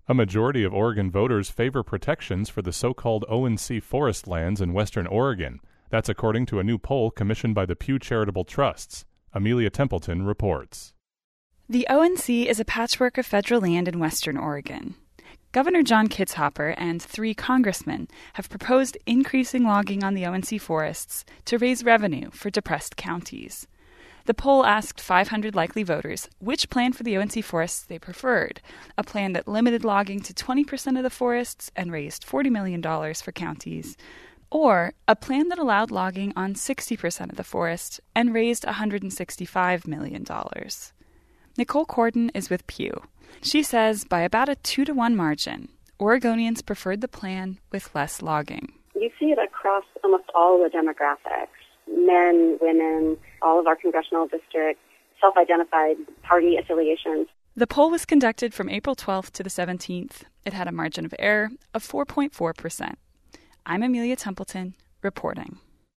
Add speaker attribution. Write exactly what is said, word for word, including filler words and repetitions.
Speaker 1: A majority of Oregon voters favor protections for the so-called O and C forest lands in western Oregon. That's according to a new poll commissioned by the Pew Charitable Trusts. Amelia Templeton reports.
Speaker 2: The O and C is a patchwork of federal land in western Oregon. Governor John Kitzhaber and three congressmen have proposed increasing logging on the O and C forests to raise revenue for depressed counties. The poll asked five hundred likely voters which plan for the O and C forests they preferred, a plan that limited logging to twenty percent of the forests and raised forty million dollars for counties, or a plan that allowed logging on sixty percent of the forest and raised one hundred sixty-five million dollars. Nicole Corden is with Pew. She says by about a two to one margin, Oregonians preferred the plan with less logging.
Speaker 3: You see it across almost all the demographics. Men, women, all of our congressional districts, self-identified party affiliations.
Speaker 2: The poll was conducted from April twelfth to the seventeenth. It had a margin of error of four point four percent. I'm Amelia Templeton, reporting.